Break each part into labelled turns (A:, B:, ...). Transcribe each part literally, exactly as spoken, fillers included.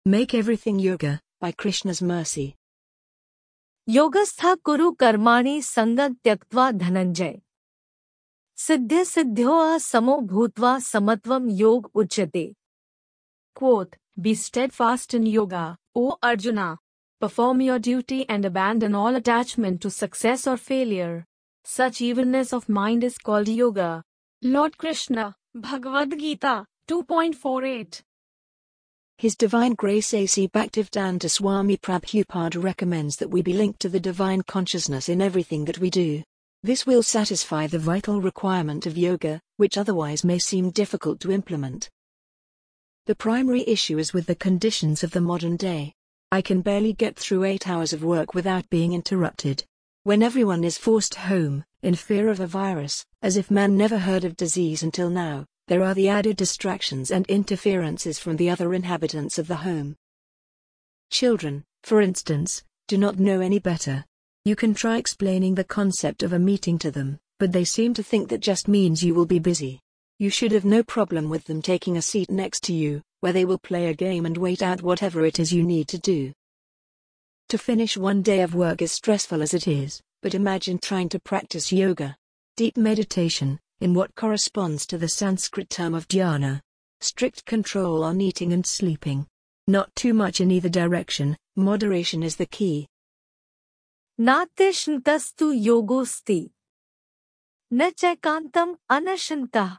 A: Make everything yoga, by Krishna's mercy.
B: Yogastha kuru karmani sangat tyaktva dhananjay. Siddhya siddhyoa samo bhutva samatvam yog uchyate.
C: Quote, be steadfast in yoga, O Arjuna. Perform your duty and abandon all attachment to success or failure. Such evenness of mind is called yoga. Lord Krishna, Bhagavad Gita, two point four eight.
A: His Divine Grace A C Bhaktivedanta Swami Prabhupada recommends that we be linked to the divine consciousness in everything that we do. This will satisfy the vital requirement of yoga, which otherwise may seem difficult to implement. The primary issue is with the conditions of the modern day. I can barely get through eight hours of work without being interrupted. When everyone is forced home, in fear of a virus, as if man never heard of disease until now, there are the added distractions and interferences from the other inhabitants of the home. Children, for instance, do not know any better. You can try explaining the concept of a meeting to them, but they seem to think that just means you will be busy. You should have no problem with them taking a seat next to you, where they will play a game and wait out whatever it is you need to do. To finish one day of work is stressful as it is, but imagine trying to practice yoga. Deep meditation, in what corresponds to the Sanskrit term of dhyana. Strict control on eating and sleeping. Not too much in either direction, moderation is the key.
B: Natyashuntastu yogosti. Na chaikantam anashantah.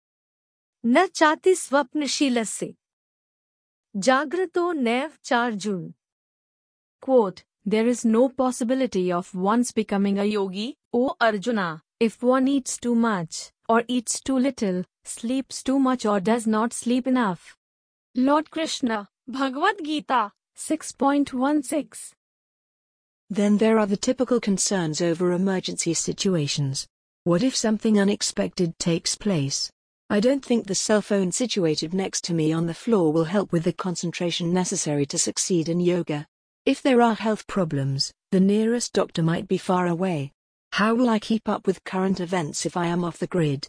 B: Na chati swapnashilase. Jagrato nev charjun.
C: Quote, there is no possibility of one's becoming a yogi, O Arjuna, if one eats too much, or eats too little, sleeps too much or does not sleep enough. Lord Krishna, Bhagavad Gita, six point one six.
A: Then there are the typical concerns over emergency situations. What if something unexpected takes place? I don't think the cell phone situated next to me on the floor will help with the concentration necessary to succeed in yoga. If there are health problems, the nearest doctor might be far away. How will I keep up with current events if I am off the grid?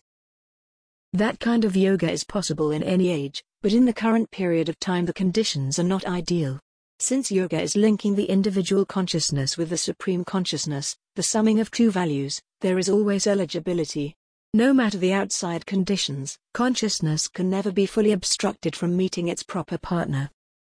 A: That kind of yoga is possible in any age, but in the current period of time the conditions are not ideal. Since yoga is linking the individual consciousness with the supreme consciousness, the summing of true values, there is always eligibility. No matter the outside conditions, consciousness can never be fully obstructed from meeting its proper partner.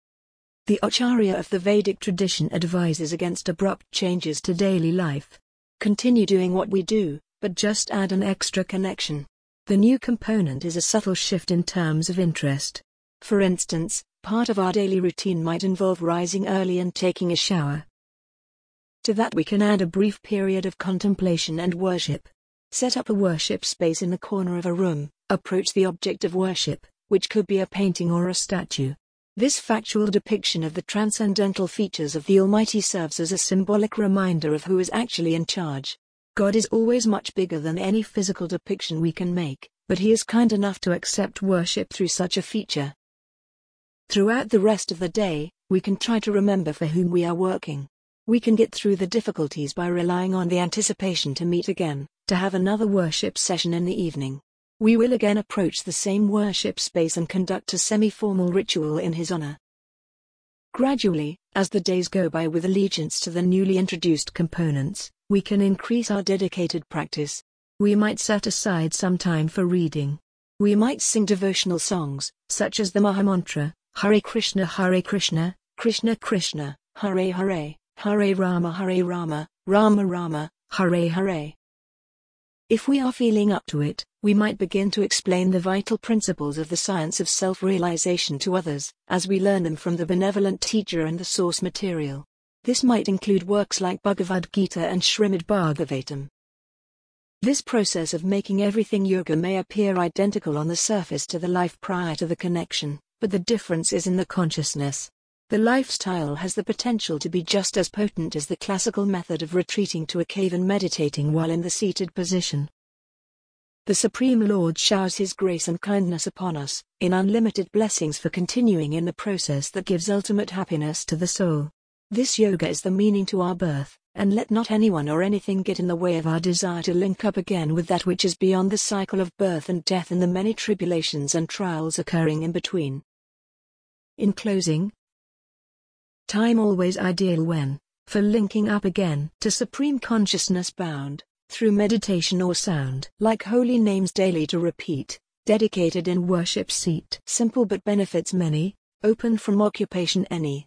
A: The Acharya of the Vedic tradition advises against abrupt changes to daily life. Continue doing what we do, but just add an extra connection. The new component is a subtle shift in terms of interest. For instance, part of our daily routine might involve rising early and taking a shower. To that we can add a brief period of contemplation and worship. Set up a worship space in the corner of a room, approach the object of worship, which could be a painting or a statue. This factual depiction of the transcendental features of the Almighty serves as a symbolic reminder of who is actually in charge. God is always much bigger than any physical depiction we can make, but He is kind enough to accept worship through such a feature. Throughout the rest of the day, we can try to remember for whom we are working. We can get through the difficulties by relying on the anticipation to meet again, to have another worship session in the evening. We will again approach the same worship space and conduct a semi-formal ritual in His honor. Gradually, as the days go by with allegiance to the newly introduced components, we can increase our dedicated practice. We might set aside some time for reading. We might sing devotional songs, such as the Mahamantra, Hare Krishna Hare Krishna, Krishna Krishna, Hare Hare, Hare Rama Hare Rama, Rama Rama, Hare Hare. If we are feeling up to it, we might begin to explain the vital principles of the science of self-realization to others, as we learn them from the benevolent teacher and the source material. This might include works like Bhagavad Gita and Srimad Bhagavatam. This process of making everything yoga may appear identical on the surface to the life prior to the connection, but the difference is in the consciousness. The lifestyle has the potential to be just as potent as the classical method of retreating to a cave and meditating while in the seated position. The Supreme Lord showers His grace and kindness upon us, in unlimited blessings for continuing in the process that gives ultimate happiness to the soul. This yoga is the meaning to our birth, and let not anyone or anything get in the way of our desire to link up again with that which is beyond the cycle of birth and death and the many tribulations and trials occurring in between. In closing, Time always ideal when, for linking up again to Supreme Consciousness bound, through meditation or sound. Like holy names daily to repeat, dedicated in worship seat. Simple but benefits many, open from occupation any.